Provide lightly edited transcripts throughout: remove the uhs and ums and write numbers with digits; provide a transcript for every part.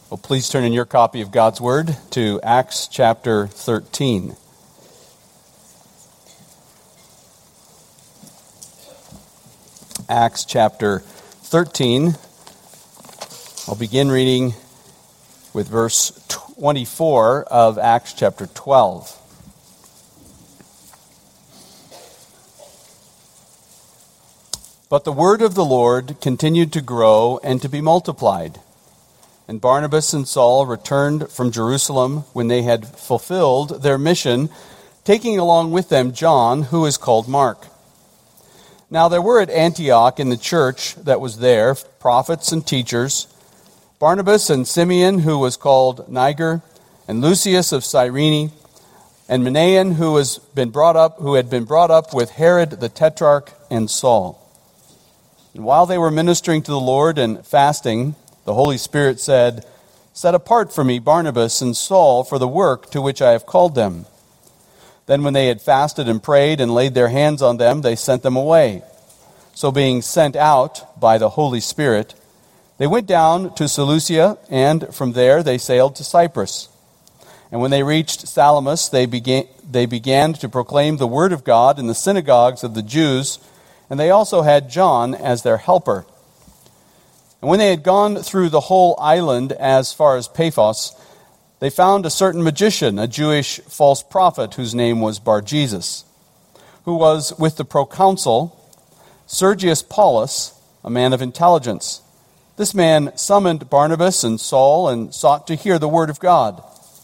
Well, please turn in your copy of God's Word to Acts chapter 13. Acts chapter 13. I'll begin reading with verse 24 of Acts chapter 12. But the word of the Lord continued to grow and to be multiplied. And Barnabas and Saul returned from Jerusalem when they had fulfilled their mission, taking along with them John, who is called Mark. Now there were at Antioch in the church that was there prophets and teachers, Barnabas and Simeon, who was called Niger, and Lucius of Cyrene, and Manaen, who had been brought up with Herod the Tetrarch, and Saul. And while they were ministering to the Lord and fasting, the Holy Spirit said, "Set apart for me Barnabas and Saul for the work to which I have called them." Then when they had fasted and prayed and laid their hands on them, they sent them away. So being sent out by the Holy Spirit, they went down to Seleucia, and from there they sailed to Cyprus. And when they reached Salamis, they began to proclaim the word of God in the synagogues of the Jews, and they also had John as their helper. And when they had gone through the whole island as far as Paphos, they found a certain magician, a Jewish false prophet, whose name was Bar-Jesus, who was with the proconsul Sergius Paulus, a man of intelligence. This man summoned Barnabas and Saul and sought to hear the word of God.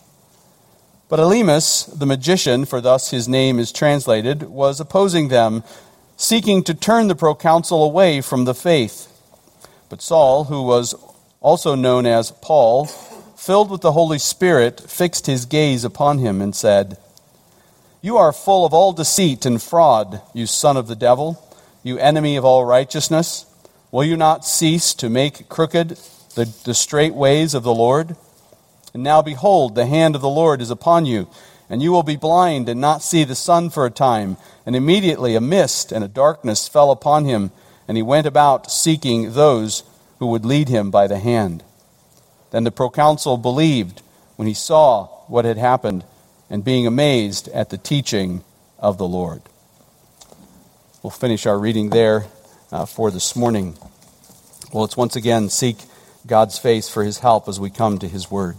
But Elymas, the magician, for thus his name is translated, was opposing them, seeking to turn the proconsul away from the faith. But Saul, who was also known as Paul, filled with the Holy Spirit, fixed his gaze upon him and said, "You are full of all deceit and fraud, you son of the devil, you enemy of all righteousness. Will you not cease to make crooked the straight ways of the Lord? And now behold, the hand of the Lord is upon you, and you will be blind and not see the sun for a time." And immediately a mist and a darkness fell upon him, and he went about seeking those who would lead him by the hand. Then the proconsul believed when he saw what had happened, and being amazed at the teaching of the Lord. We'll finish our reading there for this morning. Well, let's once again seek God's face for his help as we come to his word.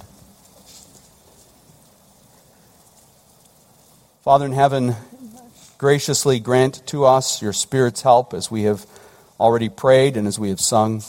Father in heaven, graciously grant to us your Spirit's help as we have already prayed and as we have sung.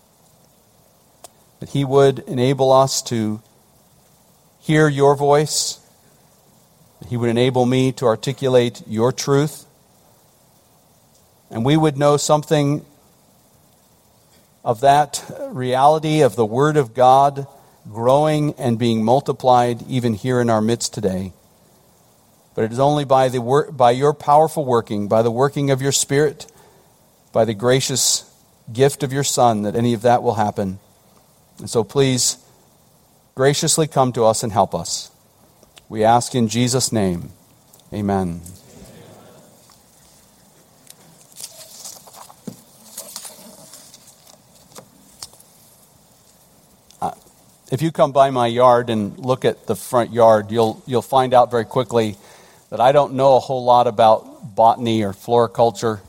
That he would enable us to hear your voice. That he would enable me to articulate your truth. And we would know something of that reality of the Word of God growing and being multiplied even here in our midst today. But it is only by your powerful working, by the working of your Spirit, by the gracious gift of your Son, that any of that will happen. And so please graciously come to us and help us. We ask in Jesus' name. Amen. If you come by my yard and look at the front yard, you'll find out very quickly that I don't know a whole lot about botany or floriculture.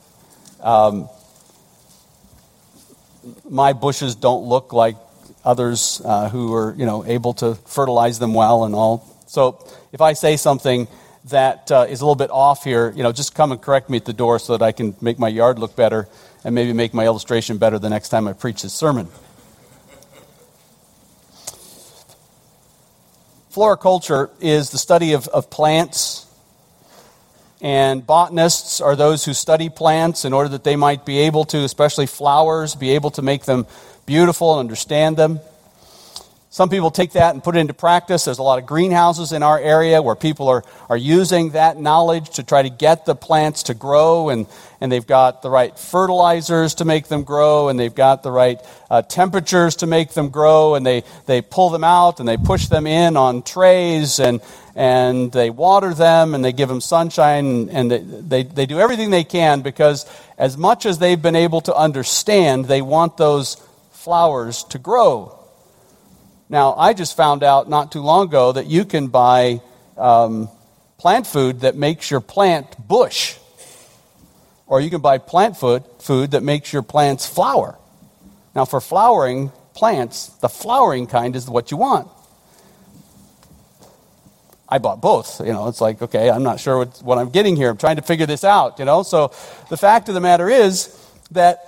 My bushes don't look like others who are, able to fertilize them well and all. So if I say something that is a little bit off here, just come and correct me at the door so that I can make my yard look better and maybe make my illustration better the next time I preach this sermon. Floriculture is the study of plants, and botanists are those who study plants in order that they might be able to, especially flowers, be able to make them beautiful and understand them. Some people take that and put it into practice. There's a lot of greenhouses in our area where people are using that knowledge to try to get the plants to grow, and they've got the right fertilizers to make them grow, and they've got the right temperatures to make them grow, and they pull them out and they push them in on trays, and they water them and they give them sunshine, and they do everything they can, because as much as they've been able to understand, they want those flowers to grow. Now, I just found out not too long ago that you can buy plant food that makes your plant bush. Or you can buy plant food that makes your plants flower. Now, for flowering plants, the flowering kind is what you want. I bought both. It's like, okay, I'm not sure what I'm getting here. I'm trying to figure this out, So the fact of the matter is that,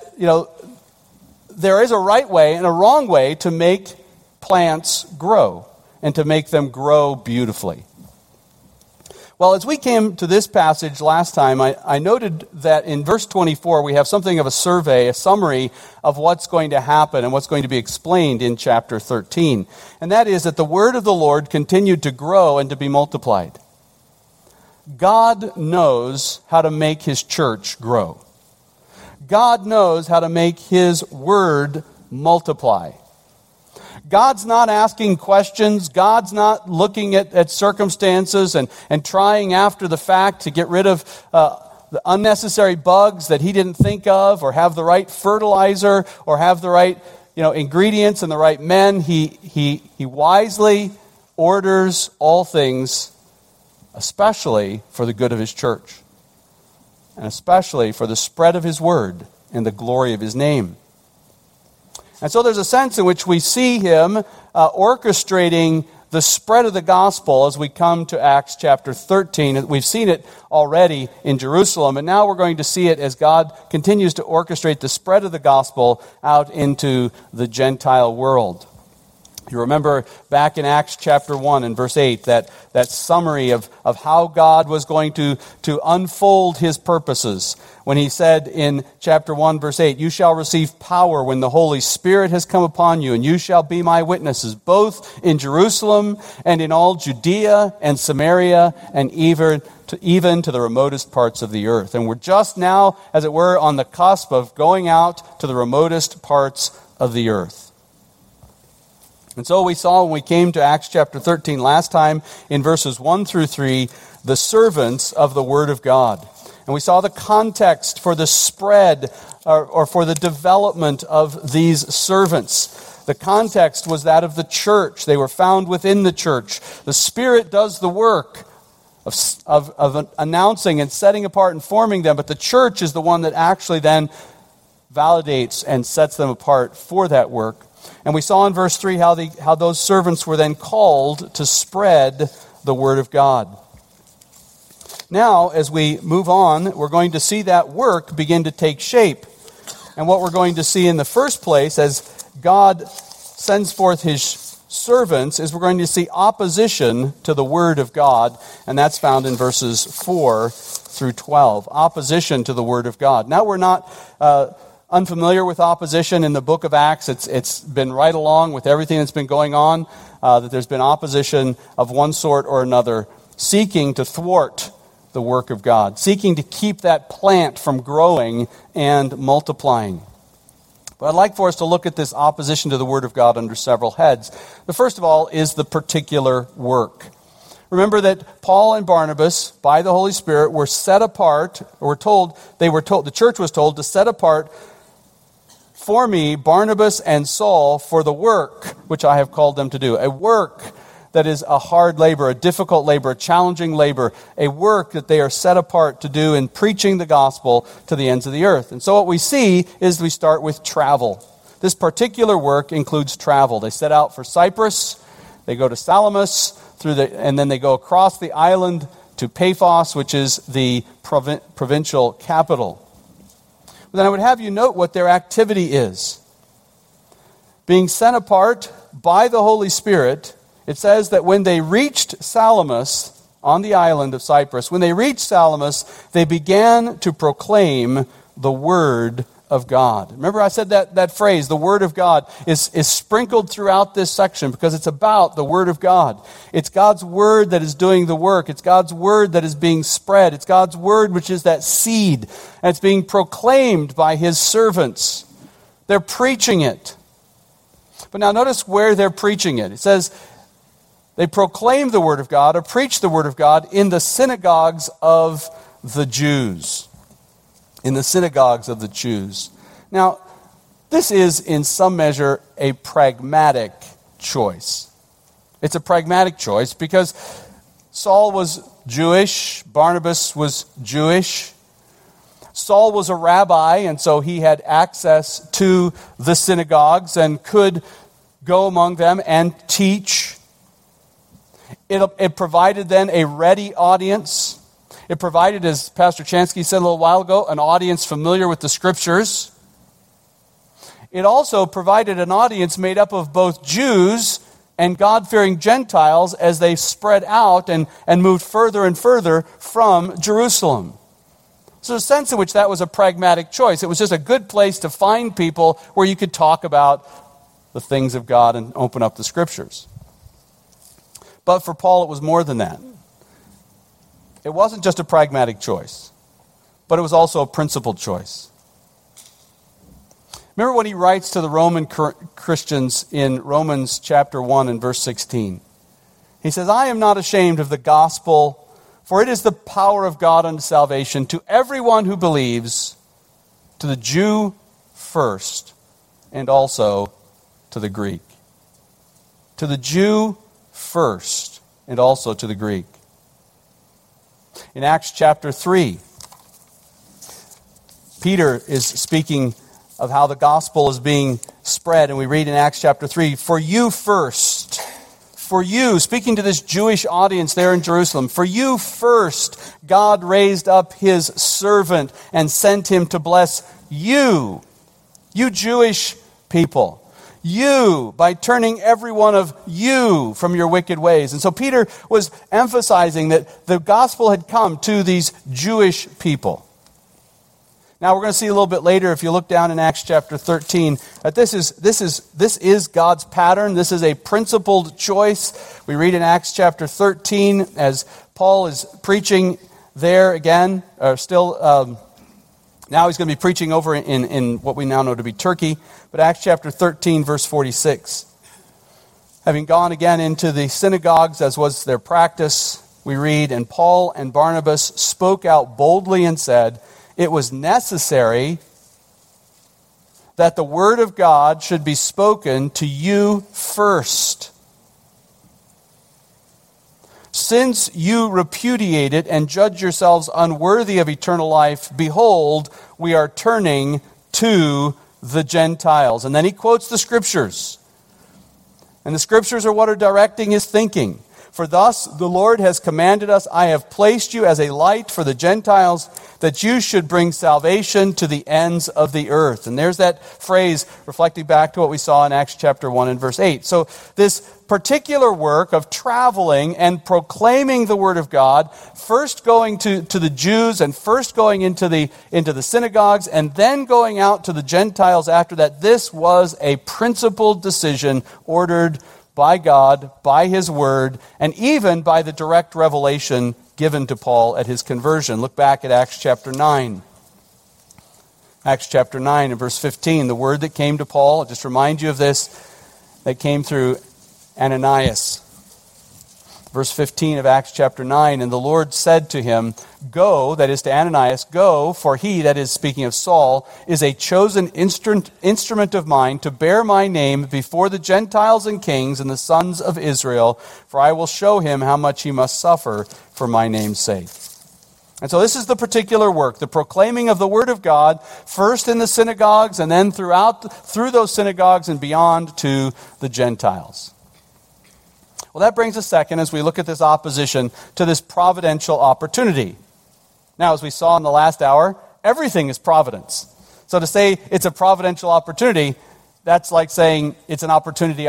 there is a right way and a wrong way to make plants grow and to make them grow beautifully. Well, as we came to this passage last time, I noted that in verse 24 we have something of a survey, a summary of what's going to happen and what's going to be explained in chapter 13. And that is that the word of the Lord continued to grow and to be multiplied. God knows how to make his church grow. God knows how to make his word multiply. God's not asking questions. God's not looking at circumstances and trying after the fact to get rid of the unnecessary bugs that he didn't think of, or have the right fertilizer, or have the right ingredients and the right men. He wisely orders all things, especially for the good of his church, and especially for the spread of his word and the glory of his name. And so there's a sense in which we see him orchestrating the spread of the gospel as we come to Acts chapter 13. We've seen it already in Jerusalem, and now we're going to see it as God continues to orchestrate the spread of the gospel out into the Gentile world. You remember back in Acts chapter 1 and verse 8, that summary of how God was going to unfold his purposes. When he said in chapter 1 verse 8, "You shall receive power when the Holy Spirit has come upon you, and you shall be my witnesses, both in Jerusalem and in all Judea and Samaria, and even to the remotest parts of the earth." And we're just now, as it were, on the cusp of going out to the remotest parts of the earth. And so we saw when we came to Acts chapter 13 last time in verses 1 through 3, the servants of the Word of God. And we saw the context for the spread or for the development of these servants. The context was that of the church. They were found within the church. The Spirit does the work of announcing and setting apart and forming them, but the church is the one that actually then validates and sets them apart for that work. And we saw in verse 3 how those servants were then called to spread the word of God. Now, as we move on, we're going to see that work begin to take shape. And what we're going to see in the first place, as God sends forth his servants, is we're going to see opposition to the word of God. And that's found in verses 4 through 12. Opposition to the word of God. Now, we're not unfamiliar with opposition in the book of Acts. It's been right along with everything that's been going on, that there's been opposition of one sort or another, seeking to thwart the work of God, seeking to keep that plant from growing and multiplying. But I'd like for us to look at this opposition to the word of God under several heads. The first of all is the particular work. Remember that Paul and Barnabas, by the Holy Spirit, were set apart, or the church was told to set apart for me, Barnabas and Saul, for the work which I have called them to do. A work that is a hard labor, a difficult labor, a challenging labor, a work that they are set apart to do in preaching the gospel to the ends of the earth. And so what we see is we start with travel. This particular work includes travel. They set out for Cyprus, they go to Salamis, and then they go across the island to Paphos, which is the provincial capital. Then I would have you note what their activity is. Being sent apart by the Holy Spirit, it says that when they reached Salamis on the island of Cyprus, when they reached Salamis, they began to proclaim the word of God. Remember I said that phrase, the word of God, is sprinkled throughout this section because it's about the word of God. It's God's word that is doing the work. It's God's word that is being spread. It's God's word which is that seed, and it's being proclaimed by his servants. They're preaching it. But now notice where they're preaching it. It says they proclaim the word of God, or preach the word of God in the synagogues of the Jews. In the synagogues of the Jews. Now, this is in some measure a pragmatic choice. It's a pragmatic choice because Saul was Jewish, Barnabas was Jewish. Saul was a rabbi, and so he had access to the synagogues and could go among them and teach. It provided then a ready audience. It provided, as Pastor Chansky said a little while ago, an audience familiar with the Scriptures. It also provided an audience made up of both Jews and God-fearing Gentiles as they spread out and moved further and further from Jerusalem. So there's a sense in which that was a pragmatic choice. It was just a good place to find people where you could talk about the things of God and open up the Scriptures. But for Paul, it was more than that. It wasn't just a pragmatic choice, but it was also a principled choice. Remember when he writes to the Roman Christians in Romans chapter 1 and verse 16. He says, I am not ashamed of the gospel, for it is the power of God unto salvation to everyone who believes, to the Jew first, and also to the Greek. To the Jew first, and also to the Greek. In Acts chapter 3, Peter is speaking of how the gospel is being spread, and we read in Acts chapter 3, for you first, for you, speaking to this Jewish audience there in Jerusalem, for you first, God raised up his servant and sent him to bless you, you Jewish people. You, by turning every one of you from your wicked ways. And so Peter was emphasizing that the gospel had come to these Jewish people. Now we're going to see a little bit later, if you look down in Acts chapter 13, that this is God's pattern. This is a principled choice. We read in Acts chapter 13, as Paul is preaching there again, now he's going to be preaching over in what we now know to be Turkey. But Acts chapter 13, verse 46. Having gone again into the synagogues, as was their practice, we read, and Paul and Barnabas spoke out boldly and said, it was necessary that the word of God should be spoken to you first. Since you repudiate it and judge yourselves unworthy of eternal life, behold, we are turning to the Gentiles. And then he quotes the Scriptures. And the Scriptures are what are directing his thinking. For thus the Lord has commanded us, I have placed you as a light for the Gentiles, that you should bring salvation to the ends of the earth. And there's that phrase reflecting back to what we saw in Acts chapter 1 and verse 8. So this particular work of traveling and proclaiming the word of God, first going to the Jews and first going into the synagogues and then going out to the Gentiles after that, this was a principled decision ordered by God, by his word, and even by the direct revelation given to Paul at his conversion. Look back at Acts chapter 9. Acts chapter 9 and verse 15, the word that came to Paul, I'll just remind you of this, that came through Ananias. Verse 15 of Acts chapter 9, and the Lord said to him, go, that is to Ananias, go, for he, that is speaking of Saul, is a chosen instrument of mine to bear my name before the Gentiles and kings and the sons of Israel, for I will show him how much he must suffer for my name's sake. And so this is the particular work, the proclaiming of the word of God, first in the synagogues and then through those synagogues and beyond to the Gentiles. Well, that brings us second as we look at this opposition to this providential opportunity. Now, as we saw in the last hour, everything is providence. So to say it's a providential opportunity, that's like saying it's an opportunity.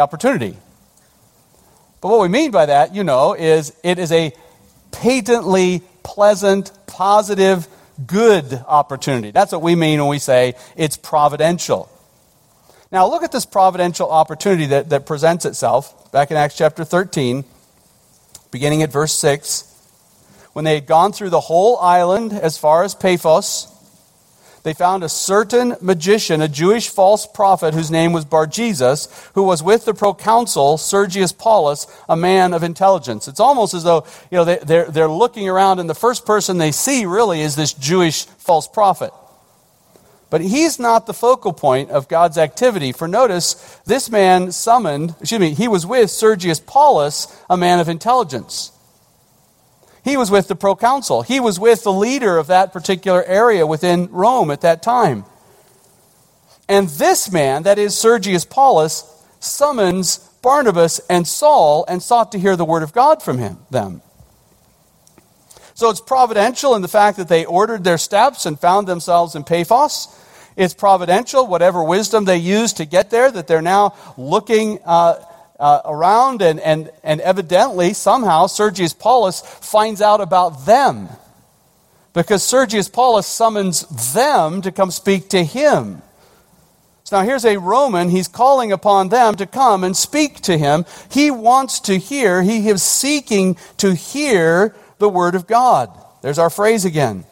But what we mean by that, is it is a patently pleasant, positive, good opportunity. That's what we mean when we say it's providential. Now look at this providential opportunity that presents itself back in Acts chapter 13, beginning at verse 6. When they had gone through the whole island as far as Paphos, they found a certain magician, a Jewish false prophet whose name was Bar-Jesus, who was with the proconsul Sergius Paulus, a man of intelligence. It's almost as though they're looking around and the first person they see really is this Jewish false prophet. But he's not the focal point of God's activity. For notice, this man he was with Sergius Paulus, a man of intelligence. He was with the proconsul. He was with the leader of that particular area within Rome at that time. And this man, that is Sergius Paulus, summons Barnabas and Saul and sought to hear the word of God from them. So it's providential in the fact that they ordered their steps and found themselves in Paphos. It's providential, whatever wisdom they used to get there, that they're now looking around and evidently, somehow, Sergius Paulus finds out about them. Because Sergius Paulus summons them to come speak to him. So now here's a Roman, he's calling upon them to come and speak to him. He wants to hear, he is seeking to hear the word of God. There's our phrase again.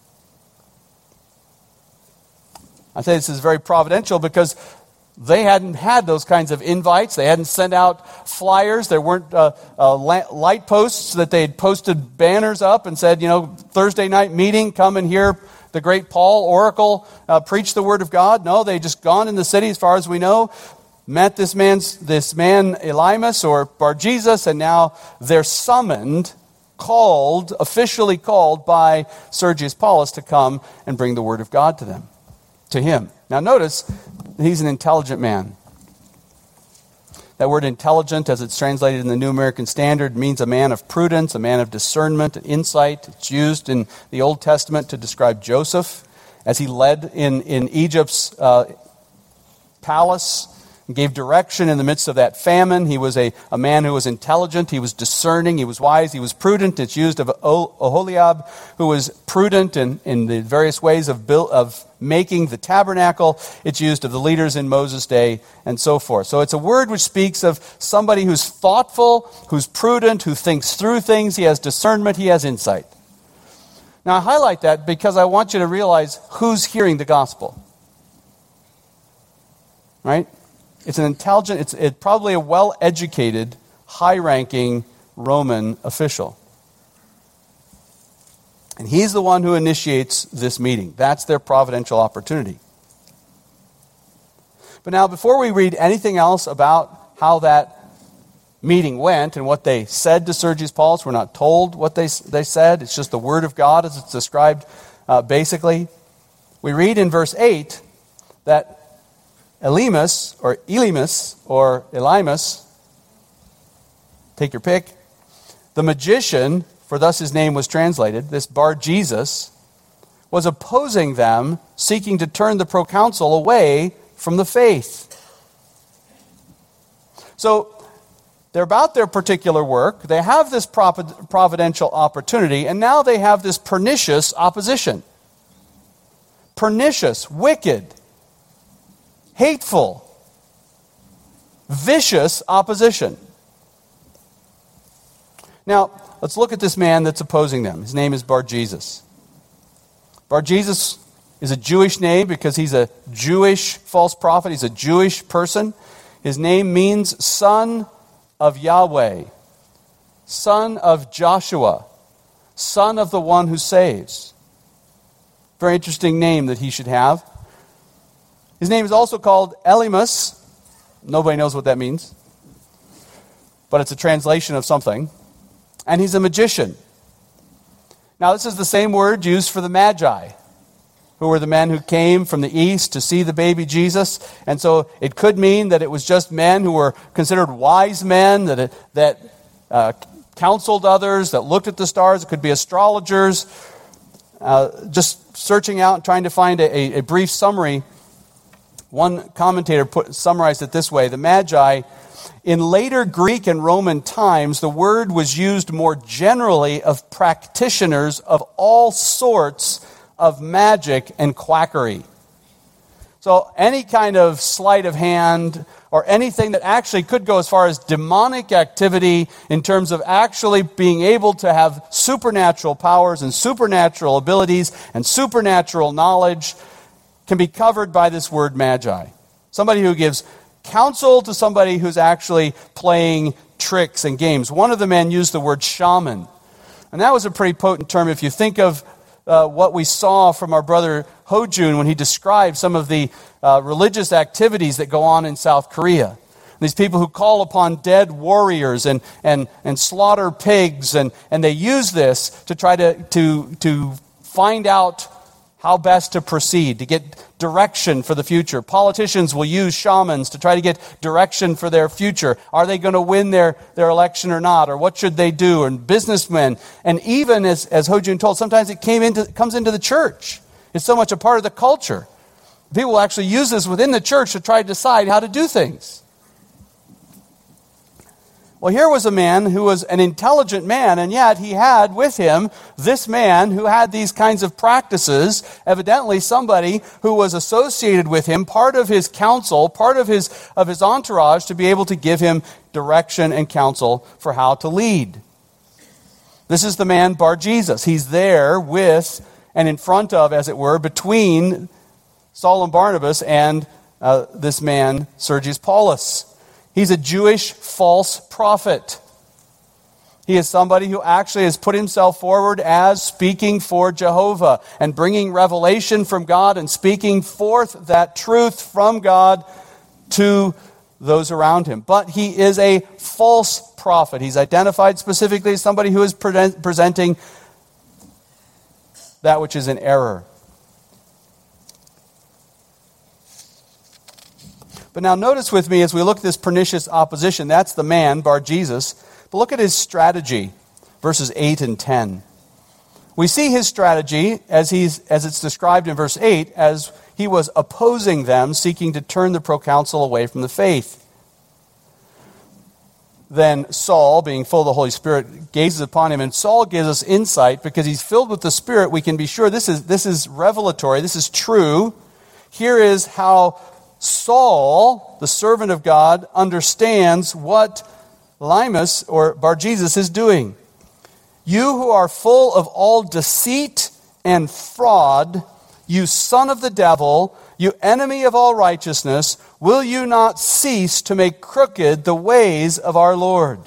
I say this is very providential because they hadn't had those kinds of invites. They hadn't sent out flyers. There weren't light posts that they had posted banners up and said, Thursday night meeting, come and hear the great Paul, oracle, preach the word of God. No, they just gone in the city, as far as we know, met this man Elymas or Bar-Jesus, and now they're summoned, officially called by Sergius Paulus to come and bring the word of God to him. Now notice, he's an intelligent man. That word intelligent, as it's translated in the New American Standard, means a man of prudence, a man of discernment, insight. It's used in the Old Testament to describe Joseph as he led in Egypt's palace and gave direction in the midst of that famine. He was a man who was intelligent, he was discerning, he was wise, he was prudent. It's used of Oholiab, who was prudent in the various ways of making the tabernacle. It's used of the leaders in Moses' day and so forth. So it's a word which speaks of somebody who's thoughtful, who's prudent, who thinks through things. He has discernment, he has insight. Now I highlight that because I want you to realize who's hearing the gospel. Right? It's an intelligent, it's probably a well-educated, high-ranking Roman official. And he's the one who initiates this meeting. That's their providential opportunity. But now, before we read anything else about how that meeting went and what they said to Sergius Paulus, we're not told what they said. It's just the word of God as it's described basically. We read in verse 8 that Elymas, take your pick, the magician, for thus his name was translated, this Bar-Jesus, was opposing them, seeking to turn the proconsul away from the faith. So, they're about their particular work, they have this providential opportunity, and now they have this pernicious opposition. Pernicious, wicked, hateful, vicious opposition. Now, let's look at this man that's opposing them. His name is Bar-Jesus. Bar-Jesus is a Jewish name because he's a Jewish false prophet. He's a Jewish person. His name means son of Yahweh, son of Joshua, son of the one who saves. Very interesting name that he should have. His name is also called Elymas. Nobody knows what that means. But it's a translation of something. And he's a magician. Now, this is the same word used for the Magi, who were the men who came from the east to see the baby Jesus. And so it could mean that it was just men who were considered wise men, that counseled others, that looked at the stars. It could be astrologers. Just searching out and trying to find a brief summary. One commentator summarized it this way: the Magi, in later Greek and Roman times, the word was used more generally of practitioners of all sorts of magic and quackery. So any kind of sleight of hand or anything that actually could go as far as demonic activity in terms of actually being able to have supernatural powers and supernatural abilities and supernatural knowledge can be covered by this word magi. Somebody who gives counsel to somebody who's actually playing tricks and games. One of the men used the word shaman. And that was a pretty potent term. If you think of what we saw from our brother Ho-Jun when he described some of the religious activities that go on in South Korea. These people who call upon dead warriors and slaughter pigs, and they use this to try to find out how best to proceed, to get direction for the future. Politicians will use shamans to try to get direction for their future. Are they going to win their election or not? Or what should they do? And businessmen. And even, as Ho-Jun told, sometimes it comes into the church. It's so much a part of the culture. People will actually use this within the church to try to decide how to do things. Well, here was a man who was an intelligent man, and yet he had with him this man who had these kinds of practices, evidently somebody who was associated with him, part of his counsel, part of his entourage, to be able to give him direction and counsel for how to lead. This is the man Bar-Jesus. He's there with and in front of, as it were, between Saul and Barnabas and this man, Sergius Paulus. He's a Jewish false prophet. He is somebody who actually has put himself forward as speaking for Jehovah and bringing revelation from God and speaking forth that truth from God to those around him. But he is a false prophet. He's identified specifically as somebody who is presenting that which is in error. But now notice with me as we look at this pernicious opposition, that's the man, Bar-Jesus. But look at his strategy, verses 8 and 10. We see his strategy as it's described in verse 8, as he was opposing them, seeking to turn the proconsul away from the faith. Then Saul, being full of the Holy Spirit, gazes upon him, and Saul gives us insight because he's filled with the Spirit. We can be sure this is revelatory, this is true. Here is how Saul, the servant of God, understands what Elymas, or Bar-Jesus, is doing. You who are full of all deceit and fraud, you son of the devil, you enemy of all righteousness, will you not cease to make crooked the ways of our Lord?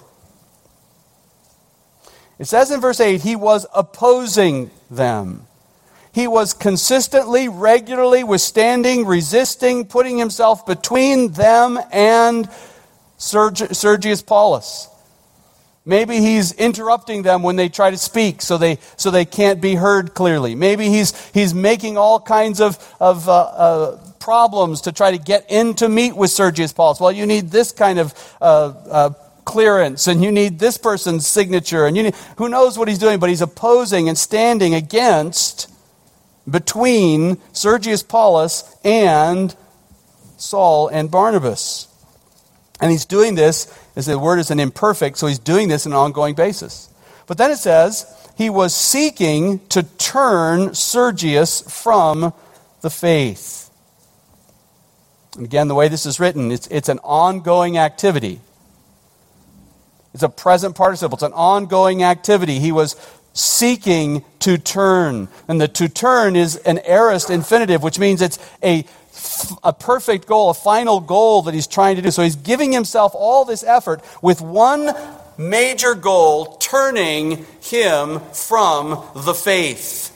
It says in verse 8, he was opposing them. He was consistently, regularly withstanding, resisting, putting himself between them and Sergius Paulus. Maybe he's interrupting them when they try to speak so they can't be heard clearly. Maybe he's making all kinds of problems to try to get in to meet with Sergius Paulus. Well, you need this kind of clearance, and you need this person's signature, and who knows what he's doing, but he's opposing and standing against, between Sergius Paulus and Saul and Barnabas. And he's doing this, as the word is an imperfect, so he's doing this on an ongoing basis. But then it says, he was seeking to turn Sergius from the faith. And again, the way this is written, it's an ongoing activity. It's a present participle. It's an ongoing activity. He was seeking to turn. And the to turn is an aorist infinitive, which means it's a perfect goal, a final goal that he's trying to do. So he's giving himself all this effort with one major goal, turning him from the faith.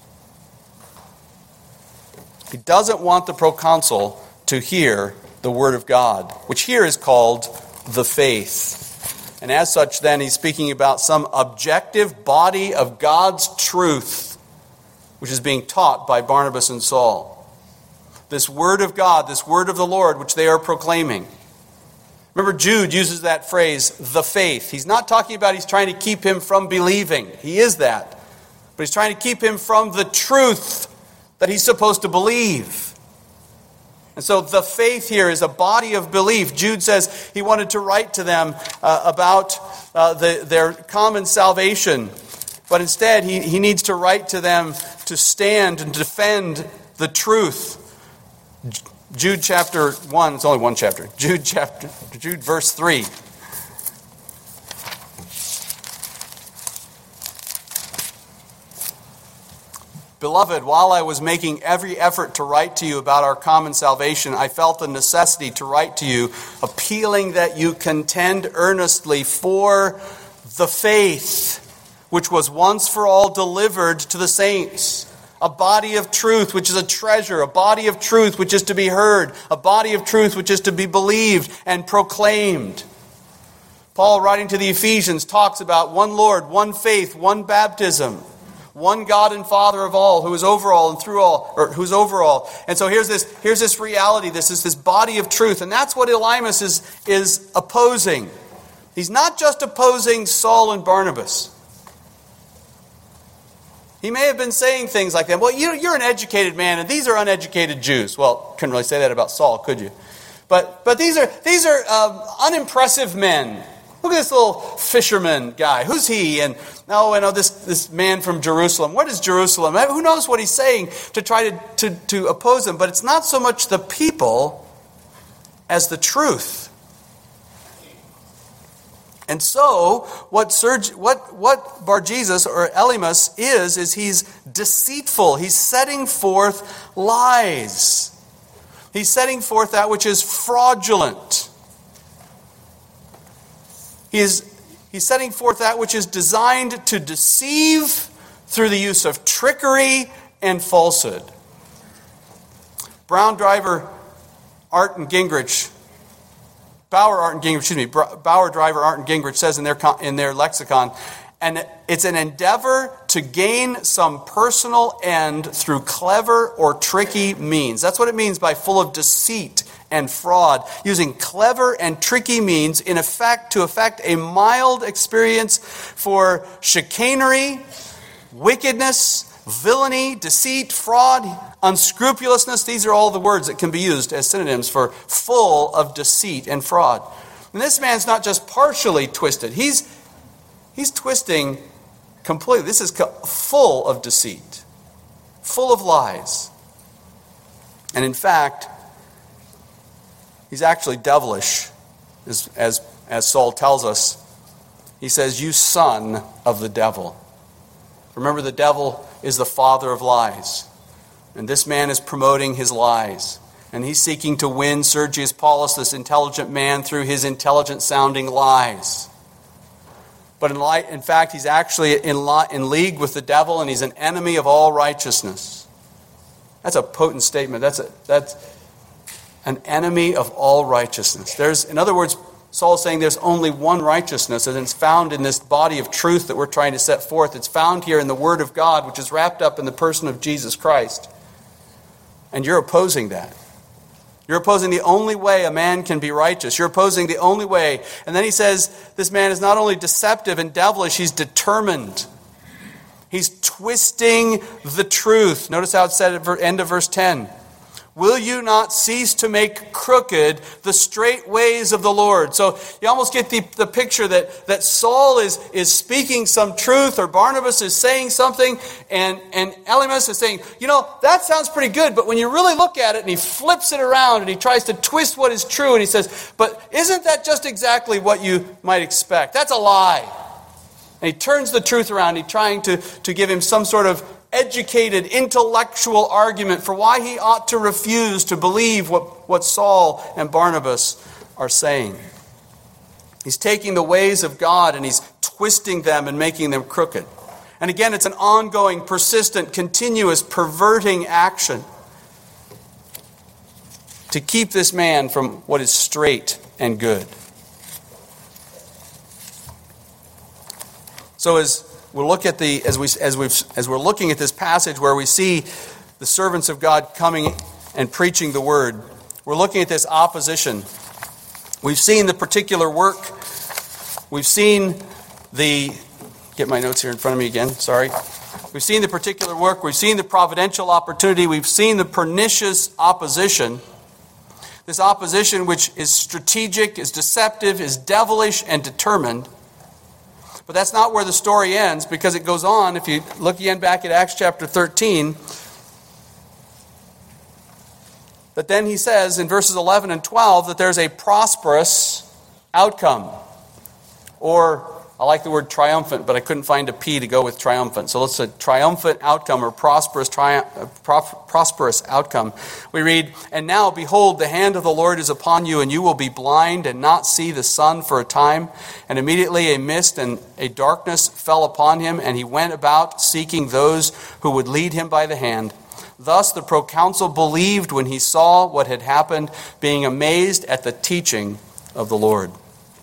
He doesn't want the proconsul to hear the word of God, which here is called the faith. And as such, then, he's speaking about some objective body of God's truth, which is being taught by Barnabas and Saul. This word of God, this word of the Lord, which they are proclaiming. Remember, Jude uses that phrase, the faith. He's not talking about he's trying to keep him from believing. He is that. But he's trying to keep him from the truth that he's supposed to believe. And so the faith here is a body of belief. Jude says he wanted to write to them about their common salvation. But instead, he needs to write to them to stand and defend the truth. Jude chapter 1, it's only one chapter. Jude verse 3. Beloved, while I was making every effort to write to you about our common salvation, I felt the necessity to write to you, appealing that you contend earnestly for the faith which was once for all delivered to the saints. a body of truth which is a treasure, a body of truth which is to be heard, a body of truth which is to be believed and proclaimed. Paul, writing to the Ephesians, talks about one Lord, one faith, one baptism, one God and Father of all, who is over all and through all, or who's over all. And so here's this reality. This is this body of truth, and that's what Elymas is opposing. He's not just opposing Saul and Barnabas. He may have been saying things like that. Well, you're an educated man, and these are uneducated Jews. Well, couldn't really say that about Saul, could you? But these are unimpressive men. Look at this little fisherman guy. Who's he? And I know this man from Jerusalem. What is Jerusalem? Who knows what he's saying to try to oppose him? But it's not so much the people as the truth. And so, what Bar-Jesus or Elymas is he's deceitful. He's setting forth lies. He's setting forth that which is fraudulent. He's setting forth that which is designed to deceive through the use of trickery and falsehood. Bauer, Art, and Gingrich says in their lexicon, and it's an endeavor to gain some personal end through clever or tricky means. That's what it means by full of deceit and fraud, using clever and tricky means to effect a mild experience for chicanery, wickedness, villainy, deceit, fraud, unscrupulousness. These are all the words that can be used as synonyms for full of deceit and fraud. And this man's not just partially twisted. He's twisting completely. This is full of deceit, full of lies. And in fact, he's actually devilish, as Saul tells us. He says, "You son of the devil." Remember, the devil is the father of lies. And this man is promoting his lies. And he's seeking to win Sergius Paulus, this intelligent man, through his intelligent-sounding lies. But in fact, he's actually in league with the devil, and he's an enemy of all righteousness. That's a potent statement. That's an enemy of all righteousness. In other words, Saul's saying there's only one righteousness, and it's found in this body of truth that we're trying to set forth. It's found here in the Word of God, which is wrapped up in the person of Jesus Christ. And you're opposing that. You're opposing the only way a man can be righteous. You're opposing the only way. And then he says this man is not only deceptive and devilish, he's determined. He's twisting the truth. Notice how it said at the end of verse 10. Will you not cease to make crooked the straight ways of the Lord? So you almost get the picture that Saul is speaking some truth, or Barnabas is saying something, and Elymas is saying, that sounds pretty good, but when you really look at it, and he flips it around, and he tries to twist what is true, and he says, but isn't that just exactly what you might expect? That's a lie. And he turns the truth around, he's trying to give him some sort of educated, intellectual argument for why he ought to refuse to believe what Saul and Barnabas are saying. He's taking the ways of God and he's twisting them and making them crooked. And again, it's an ongoing, persistent, continuous, perverting action to keep this man from what is straight and good. So as we're looking at this passage where we see the servants of God coming and preaching the word, we're looking at this opposition. We've seen the particular work. We've seen get my notes here in front of me again, sorry. We've seen the particular work. We've seen the providential opportunity. We've seen the pernicious opposition. This opposition which is strategic, is deceptive, is devilish, and determined. But that's not where the story ends, because it goes on. If you look again back at Acts chapter 13, but then he says in verses 11 and 12 that there's a prosperous outcome, or I like the word triumphant, but I couldn't find a P to go with triumphant. So let's say triumphant outcome or prosperous outcome. We read, "And now, behold, the hand of the Lord is upon you, and you will be blind and not see the sun for a time." And immediately a mist and a darkness fell upon him, and he went about seeking those who would lead him by the hand. Thus the proconsul believed when he saw what had happened, being amazed at the teaching of the Lord.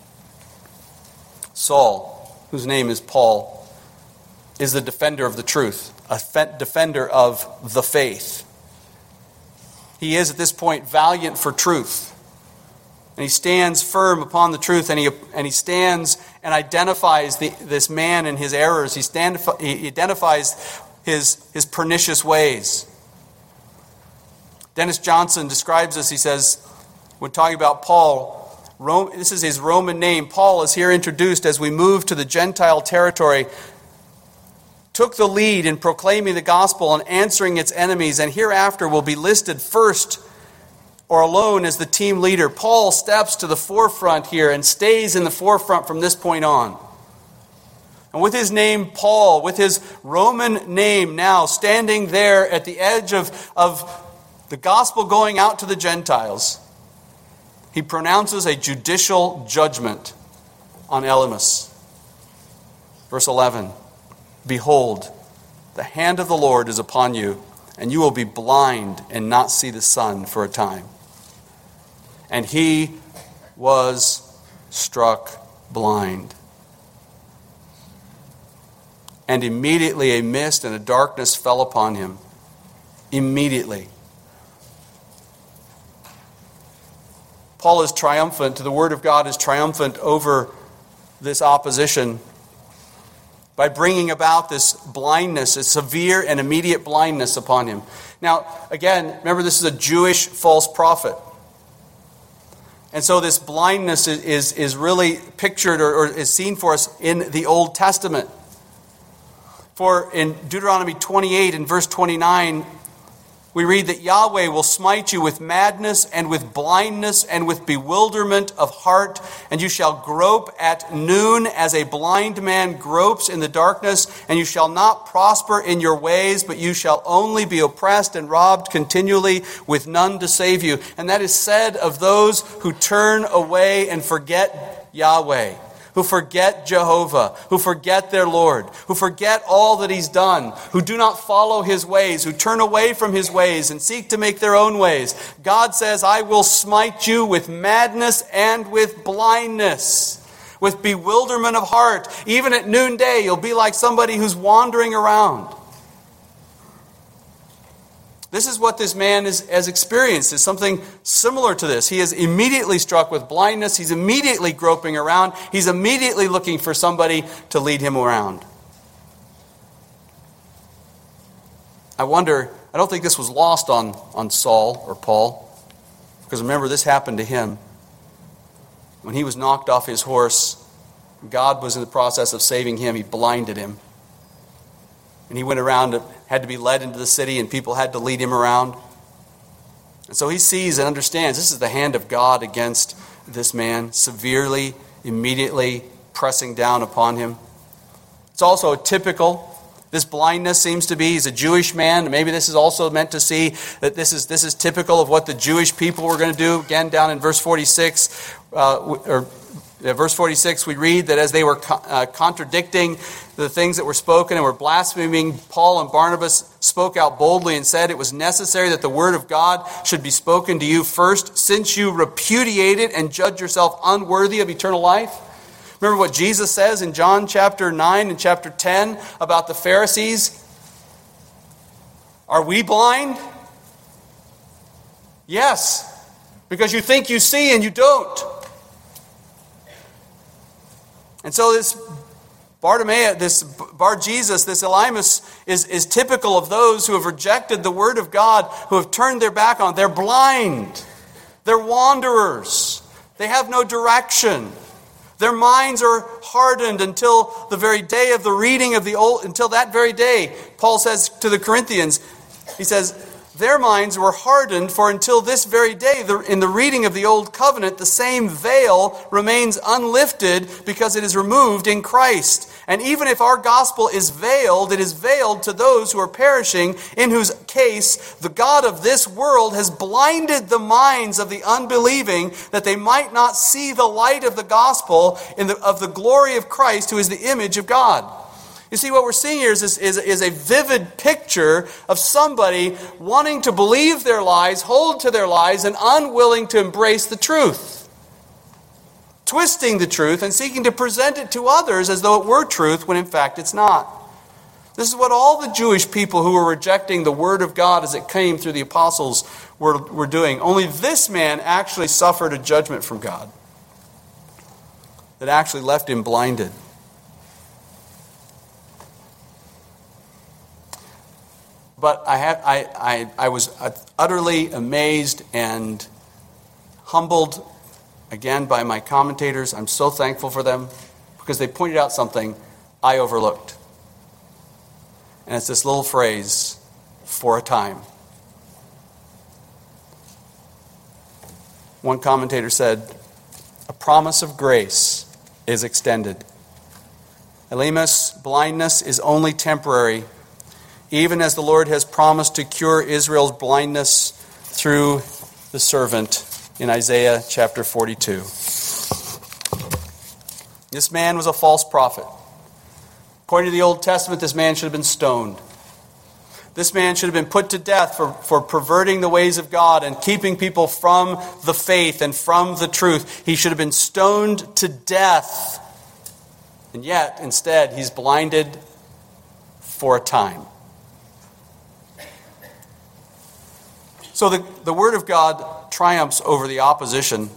Saul, whose name is Paul, is the defender of the truth, a defender of the faith. He is at this point valiant for truth. And he stands firm upon the truth, and he stands and identifies this man and his errors. He identifies his pernicious ways. Dennis Johnson describes this. He says, when talking about Paul, this is his Roman name. Paul is here introduced as we move to the Gentile territory, took the lead in proclaiming the gospel and answering its enemies, and hereafter will be listed first or alone as the team leader. Paul steps to the forefront here and stays in the forefront from this point on. And with his name Paul, with his Roman name now standing there at the edge of the gospel going out to the Gentiles, he pronounces a judicial judgment on Elymas. Verse 11, "Behold, the hand of the Lord is upon you, and you will be blind and not see the sun for a time." And he was struck blind. And immediately a mist and a darkness fell upon him. Immediately. Paul is triumphant. The Word of God is triumphant over this opposition by bringing about this blindness, a severe and immediate blindness upon him. Now, again, remember this is a Jewish false prophet. And so this blindness is really pictured or is seen for us in the Old Testament. For in Deuteronomy 28 and verse 29, we read that Yahweh will smite you with madness and with blindness and with bewilderment of heart, and you shall grope at noon as a blind man gropes in the darkness, and you shall not prosper in your ways, but you shall only be oppressed and robbed continually with none to save you. And that is said of those who turn away and forget Yahweh, who forget Jehovah, who forget their Lord, who forget all that He's done, who do not follow His ways, who turn away from His ways and seek to make their own ways. God says, "I will smite you with madness and with blindness, with bewilderment of heart. Even at noonday, you'll be like somebody who's wandering around." This is what this man has experienced, is something similar to this. He is immediately struck with blindness. He's immediately groping around. He's immediately looking for somebody to lead him around. I wonder, I don't think this was lost on Saul or Paul, because remember, this happened to him. When he was knocked off his horse, God was in the process of saving him. He blinded him. And he went around, had to be led into the city, and people had to lead him around. And so he sees and understands this is the hand of God against this man, severely, immediately pressing down upon him. It's also typical. This blindness seems to be, he's a Jewish man. Maybe this is also meant to see that this is typical of what the Jewish people were going to do. Again, down in verse 46, verse 46, we read that as they were contradicting the things that were spoken and were blaspheming, Paul and Barnabas spoke out boldly and said, "It was necessary that the word of God should be spoken to you first, since you repudiate it and judge yourself unworthy of eternal life." Remember what Jesus says in John chapter 9 and chapter 10 about the Pharisees? Are we blind? Yes, because you think you see and you don't. And so this Bartimaeus, this Bar-Jesus, this Elymas is typical of those who have rejected the word of God, who have turned their back on it. They're blind. They're wanderers. They have no direction. Their minds are hardened until the very day of the reading of the Old, until that very day. Paul says to the Corinthians, he says, Their minds were hardened, for until this very day, in the reading of the Old Covenant, the same veil remains unlifted because it is removed in Christ. And even if our gospel is veiled, it is veiled to those who are perishing, in whose case the God of this world has blinded the minds of the unbelieving, that they might not see the light of the gospel of the glory of Christ, who is the image of God. You see, what we're seeing here is a vivid picture of somebody wanting to believe their lies, hold to their lies, and unwilling to embrace the truth. Twisting the truth and seeking to present it to others as though it were truth, when in fact it's not. This is what all the Jewish people who were rejecting the Word of God as it came through the apostles were doing. Only this man actually suffered a judgment from God that actually left him blinded. But I was utterly amazed and humbled, again, by my commentators. I'm so thankful for them, because they pointed out something I overlooked. And it's this little phrase, "for a time." One commentator said, "A promise of grace is extended. Elymas' blindness is only temporary, even as the Lord has promised to cure Israel's blindness through the servant," in Isaiah chapter 42. This man was a false prophet. According to the Old Testament, this man should have been stoned. This man should have been put to death for perverting the ways of God and keeping people from the faith and from the truth. He should have been stoned to death. And yet, instead, he's blinded for a time. So the Word of God triumphs over the opposition.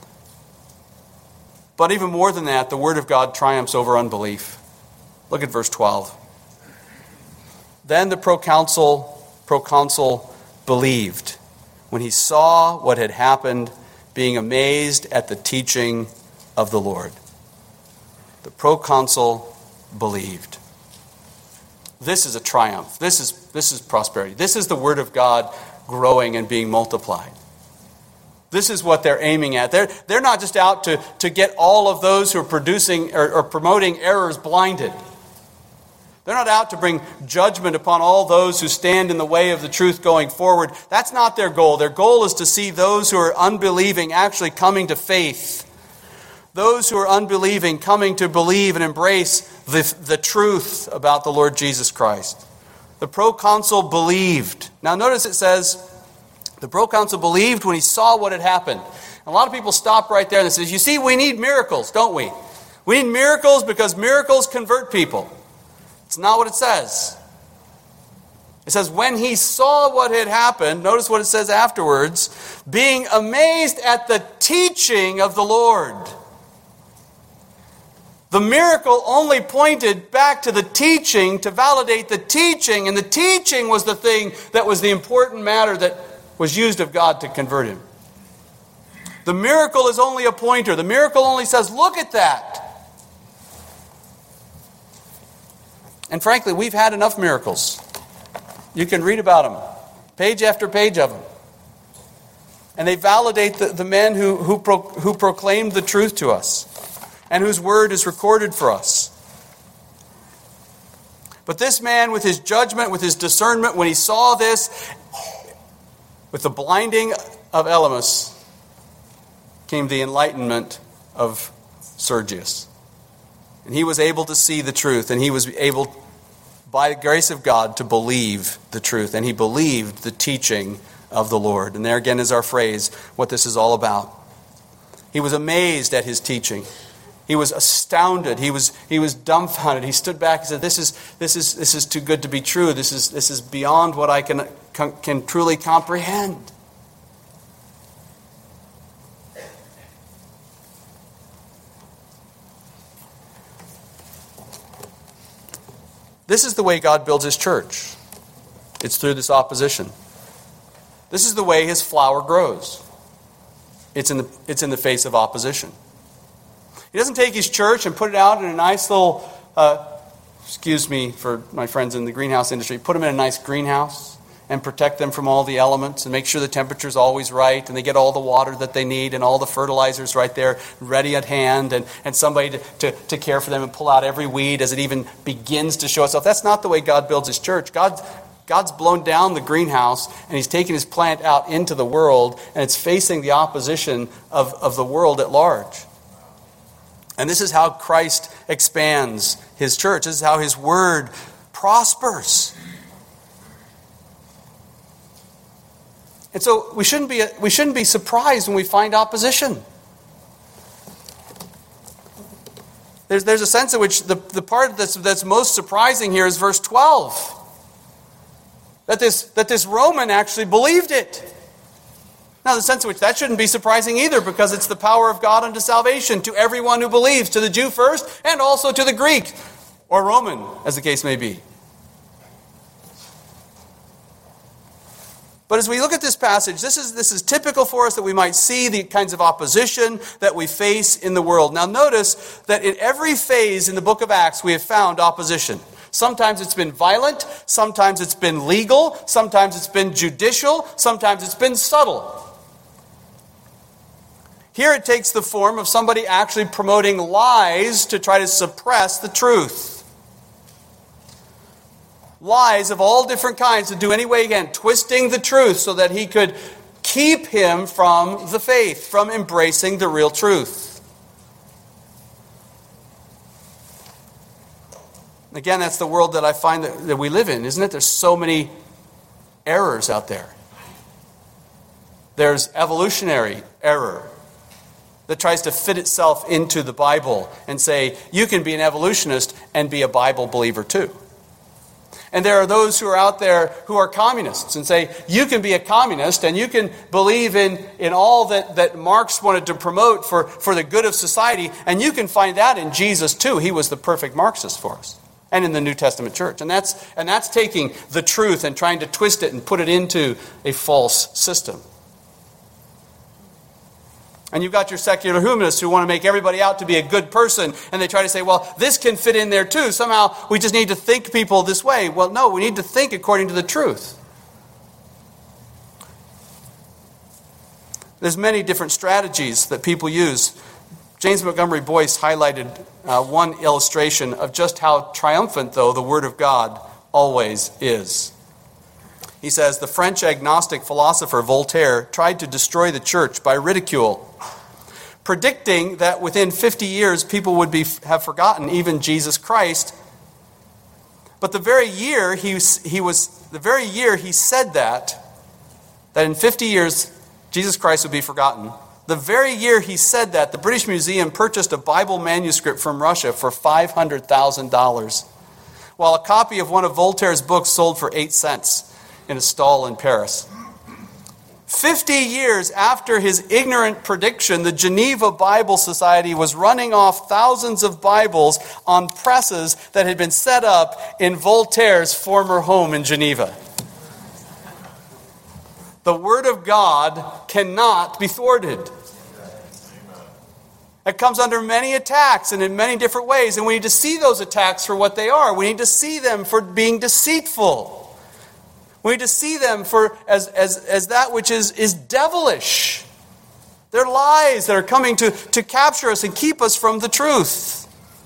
But even more than that, the Word of God triumphs over unbelief. Look at verse 12. Then the proconsul believed when he saw what had happened, being amazed at the teaching of the Lord. The proconsul believed. This is a triumph. This is prosperity. This is the Word of God growing and being multiplied. This is what they're aiming at. They're not just out to get all of those who are producing or promoting errors blinded. They're not out to bring judgment upon all those who stand in the way of the truth going forward. That's not their goal. Their goal is to see those who are unbelieving actually coming to faith. Those who are unbelieving coming to believe and embrace the truth about the Lord Jesus Christ. The proconsul believed. Now notice it says, the proconsul believed when he saw what had happened. A lot of people stop right there and say, you see, we need miracles, don't we? We need miracles because miracles convert people. It's not what it says. It says, when he saw what had happened, notice what it says afterwards, being amazed at the teaching of the Lord. The miracle only pointed back to the teaching to validate the teaching, and the teaching was the thing that was the important matter that was used of God to convert him. The miracle is only a pointer. The miracle only says, look at that. And frankly, we've had enough miracles. You can read about them, page after page of them. And they validate the men who proclaimed the truth to us and whose word is recorded for us. But this man, with his judgment, with his discernment, when he saw this, with the blinding of Elymas, came the enlightenment of Sergius. And he was able to see the truth, and he was able, by the grace of God, to believe the truth. And he believed the teaching of the Lord. And there again is our phrase, what this is all about. He was amazed at his teaching. He was astounded. He was dumbfounded. He stood back and said, "This is too good to be true. This is beyond what I can truly comprehend." This is the way God builds his church. It's through this opposition. This is the way his flower grows. It's in the face of opposition. He doesn't take his church and put it out in a nice little, excuse me for my friends in the greenhouse industry, put them in a nice greenhouse and protect them from all the elements and make sure the temperature is always right and they get all the water that they need and all the fertilizers right there ready at hand and somebody to care for them and pull out every weed as it even begins to show itself. That's not the way God builds his church. God's blown down the greenhouse and he's taken his plant out into the world and it's facing the opposition of the world at large. And this is how Christ expands his church. This is how his word prospers. And so we shouldn't be surprised when we find opposition. There's a sense in which the part that's most surprising here is verse 12. That this Roman actually believed it. Now, the sense in which that shouldn't be surprising either, because it's the power of God unto salvation to everyone who believes, to the Jew first, and also to the Greek, or Roman, as the case may be. But as we look at this passage, this is typical for us that we might see the kinds of opposition that we face in the world. Now notice that in every phase in the book of Acts we have found opposition. Sometimes it's been violent, sometimes it's been legal, sometimes it's been judicial, sometimes it's been subtle. Here it takes the form of somebody actually promoting lies to try to suppress the truth. Lies of all different kinds to do any way again, twisting the truth so that he could keep him from the faith, from embracing the real truth. Again, that's the world that I find that we live in, isn't it? There's so many errors out there. There's evolutionary error that tries to fit itself into the Bible and say, you can be an evolutionist and be a Bible believer too. And there are those who are out there who are communists and say, you can be a communist and you can believe in all that Marx wanted to promote for the good of society, and you can find that in Jesus too. He was the perfect Marxist for us. And in the New Testament church. And that's taking the truth and trying to twist it and put it into a false system. And you've got your secular humanists who want to make everybody out to be a good person, and they try to say, well, this can fit in there too. Somehow we just need to think people this way. Well, no, we need to think according to the truth. There's many different strategies that people use. James Montgomery Boyce highlighted one illustration of just how triumphant, though, the Word of God always is. He says, the French agnostic philosopher Voltaire tried to destroy the church by ridicule, predicting that within 50 years people would have forgotten even Jesus Christ. But the very year he said that in 50 years Jesus Christ would be forgotten, the very year he said that, the British Museum purchased a Bible manuscript from Russia for $500,000, while a copy of one of Voltaire's books sold for 8 cents in a stall in Paris. 50 years after his ignorant prediction, the Geneva Bible Society was running off thousands of Bibles on presses that had been set up in Voltaire's former home in Geneva. The Word of God cannot be thwarted. It comes under many attacks and in many different ways, and we need to see those attacks for what they are. We need to see them for being deceitful. We need to see them for as that which is devilish. They're lies that are coming to capture us and keep us from the truth.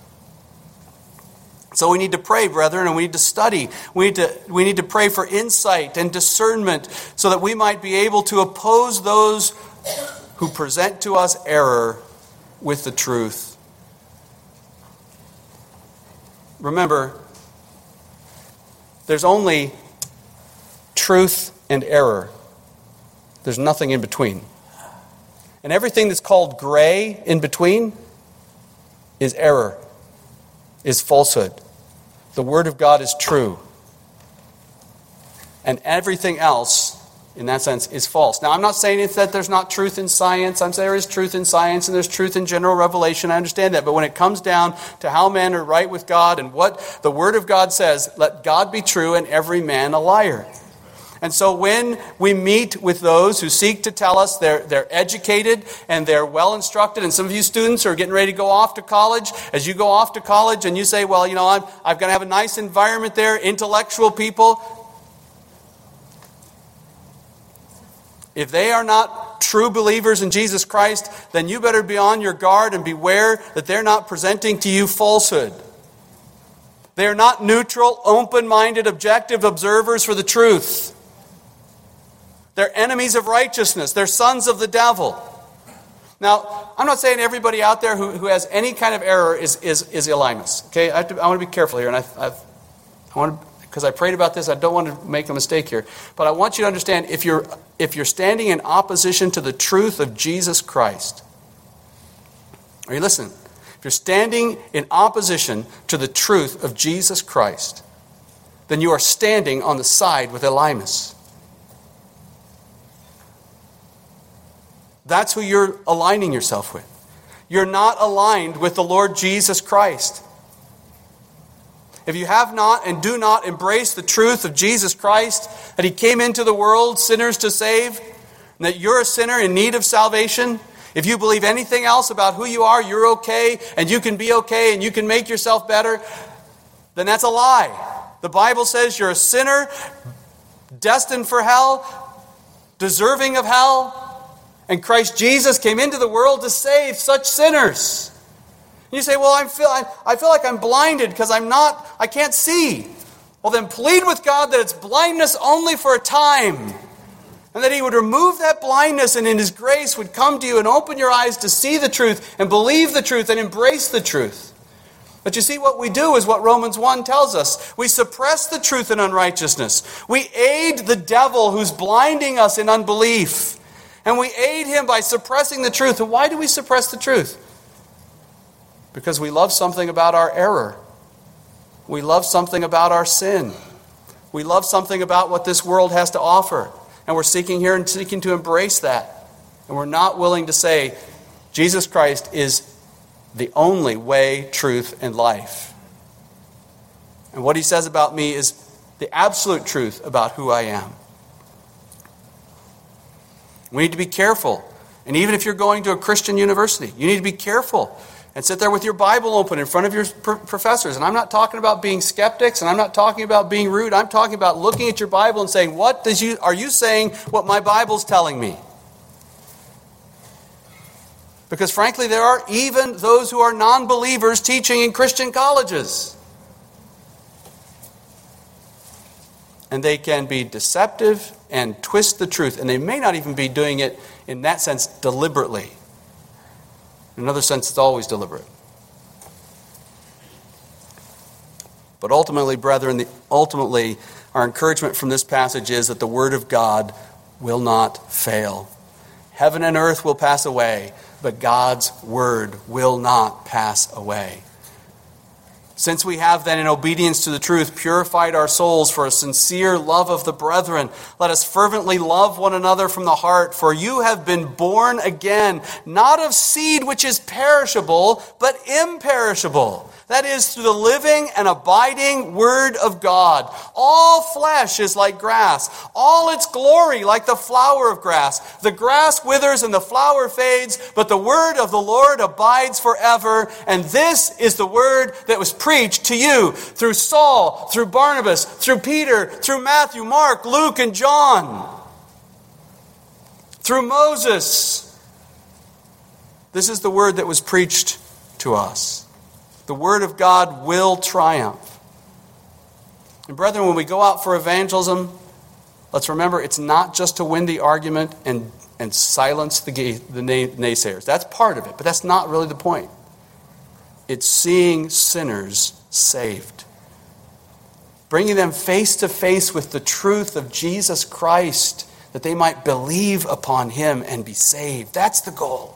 So we need to pray, brethren, and we need to study. We need to pray for insight and discernment so that we might be able to oppose those who present to us error with the truth. Remember, there's only truth and error. There's nothing in between. And everything that's called gray in between is error, is falsehood. The Word of God is true. And everything else, in that sense, is false. Now, I'm not saying that there's not truth in science. I'm saying there is truth in science and there's truth in general revelation. I understand that. But when it comes down to how men are right with God and what the Word of God says, let God be true and every man a liar. And so when we meet with those who seek to tell us they're educated and they're well instructed, and some of you students are getting ready to go off to college, as you go off to college and you say, well, I'm going to have a nice environment there, intellectual people. If they are not true believers in Jesus Christ, then you better be on your guard and beware that they're not presenting to you falsehood. They are not neutral, open-minded, objective observers for the truth. They're enemies of righteousness. They're sons of the devil. Now, I'm not saying everybody out there who has any kind of error is Elymas. Okay, I want to be careful here, and because I prayed about this, I don't want to make a mistake here. But I want you to understand, if you're standing in opposition to the truth of Jesus Christ, are you listening? If you're standing in opposition to the truth of Jesus Christ, then you are standing on the side with Elymas. That's who you're aligning yourself with. You're not aligned with the Lord Jesus Christ. If you have not and do not embrace the truth of Jesus Christ, that He came into the world sinners to save, and that you're a sinner in need of salvation, if you believe anything else about who you are, you're okay, and you can be okay, and you can make yourself better, then that's a lie. The Bible says you're a sinner, destined for hell, deserving of hell, and Christ Jesus came into the world to save such sinners. And you say, well, I feel like I'm blinded because I can't see. Well, then plead with God that it's blindness only for a time. And that He would remove that blindness and in His grace would come to you and open your eyes to see the truth and believe the truth and embrace the truth. But you see, what we do is what Romans 1 tells us. We suppress the truth in unrighteousness. We aid the devil who's blinding us in unbelief. And we aid him by suppressing the truth. And why do we suppress the truth? Because we love something about our error. We love something about our sin. We love something about what this world has to offer. And we're seeking to embrace that. And we're not willing to say, Jesus Christ is the only way, truth, and life. And what He says about me is the absolute truth about who I am. We need to be careful. And even if you're going to a Christian university, you need to be careful and sit there with your Bible open in front of your professors. And I'm not talking about being skeptics, and I'm not talking about being rude. I'm talking about looking at your Bible and saying, are you saying what my Bible's telling me? Because frankly, there are even those who are non-believers teaching in Christian colleges. And they can be deceptive and twist the truth. And they may not even be doing it in that sense deliberately. In another sense, it's always deliberate. But ultimately, brethren, our encouragement from this passage is that the Word of God will not fail. Heaven and earth will pass away, but God's Word will not pass away. Since we have then, in obedience to the truth, purified our souls for a sincere love of the brethren, let us fervently love one another from the heart, for you have been born again, not of seed which is perishable, but imperishable. That is, through the living and abiding Word of God. All flesh is like grass, all its glory like the flower of grass. The grass withers and the flower fades, but the Word of the Lord abides forever. And this is the Word that was preached to you through Saul, through Barnabas, through Peter, through Matthew, Mark, Luke, and John. Through Moses. This is the Word that was preached to us. The Word of God will triumph. And brethren, when we go out for evangelism, let's remember it's not just to win the argument and silence the naysayers. That's part of it, but that's not really the point. It's seeing sinners saved. Bringing them face to face with the truth of Jesus Christ, that they might believe upon Him and be saved. That's the goal.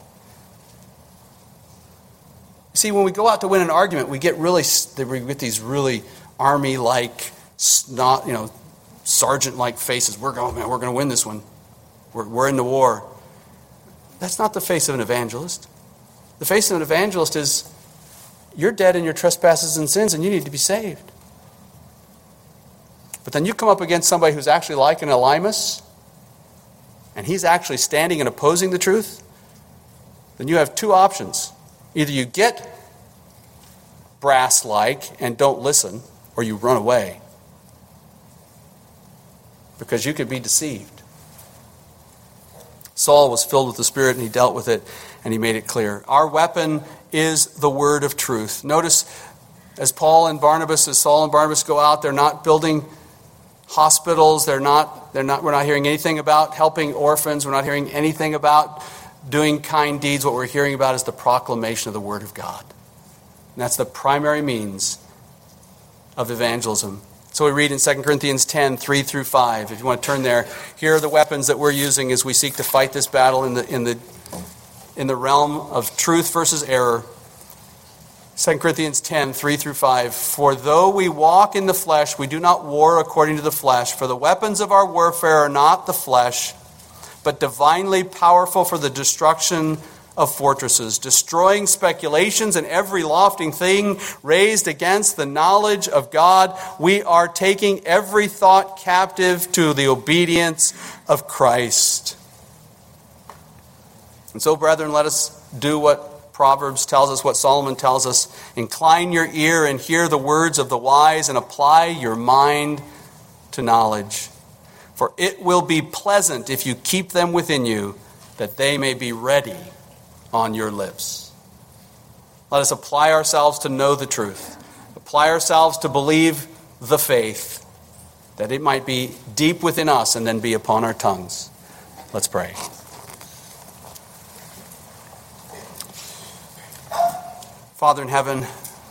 See, when we go out to win an argument, we get these really army-like, sergeant-like faces. We're going to win this one. We're in the war. That's not the face of an evangelist. The face of an evangelist is, you're dead in your trespasses and sins, and you need to be saved. But then you come up against somebody who's actually like an Elymas, and he's actually standing and opposing the truth, then you have two options. Either you get brass-like and don't listen, or you run away. Because you could be deceived. Saul was filled with the Spirit, and he dealt with it, and he made it clear. Our weapon is the word of truth. Notice, as Saul and Barnabas go out, they're not building hospitals. We're not hearing anything about helping orphans. We're not hearing anything about doing kind deeds. What we're hearing about is the proclamation of the word of God. And that's the primary means of evangelism. So we read in 2 Corinthians 10, 3 through 5. If you want to turn there, here are the weapons that we're using as we seek to fight this battle in the realm of truth versus error. 2 Corinthians 10, 3 through 5. For though we walk in the flesh, we do not war according to the flesh. For the weapons of our warfare are not the flesh, but divinely powerful for the destruction of fortresses, destroying speculations and every lofty thing raised against the knowledge of God. We are taking every thought captive to the obedience of Christ. And so, brethren, let us do what Proverbs tells us, what Solomon tells us. Incline your ear and hear the words of the wise, and apply your mind to knowledge. For it will be pleasant if you keep them within you, that they may be ready on your lips. Let us apply ourselves to know the truth. Apply ourselves to believe the faith, that it might be deep within us and then be upon our tongues. Let's pray. Father in heaven,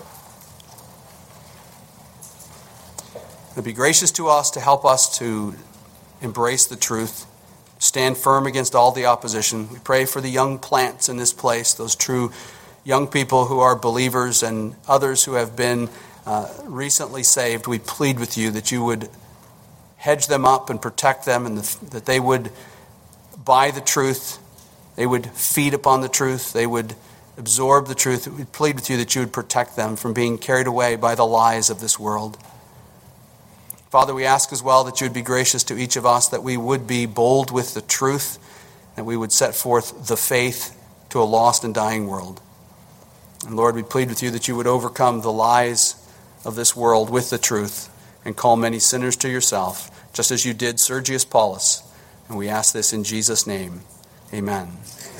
be gracious to us to help us to embrace the truth, stand firm against all the opposition. We pray for the young plants in this place, those true young people who are believers and others who have been recently saved. We plead with you that you would hedge them up and protect them, and that they would buy the truth, they would feed upon the truth, they would absorb the truth. We plead with you that you would protect them from being carried away by the lies of this world. Father, we ask as well that you would be gracious to each of us, that we would be bold with the truth, that we would set forth the faith to a lost and dying world. And Lord, we plead with you that you would overcome the lies of this world with the truth and call many sinners to yourself, just as you did Sergius Paulus. And we ask this in Jesus' name. Amen.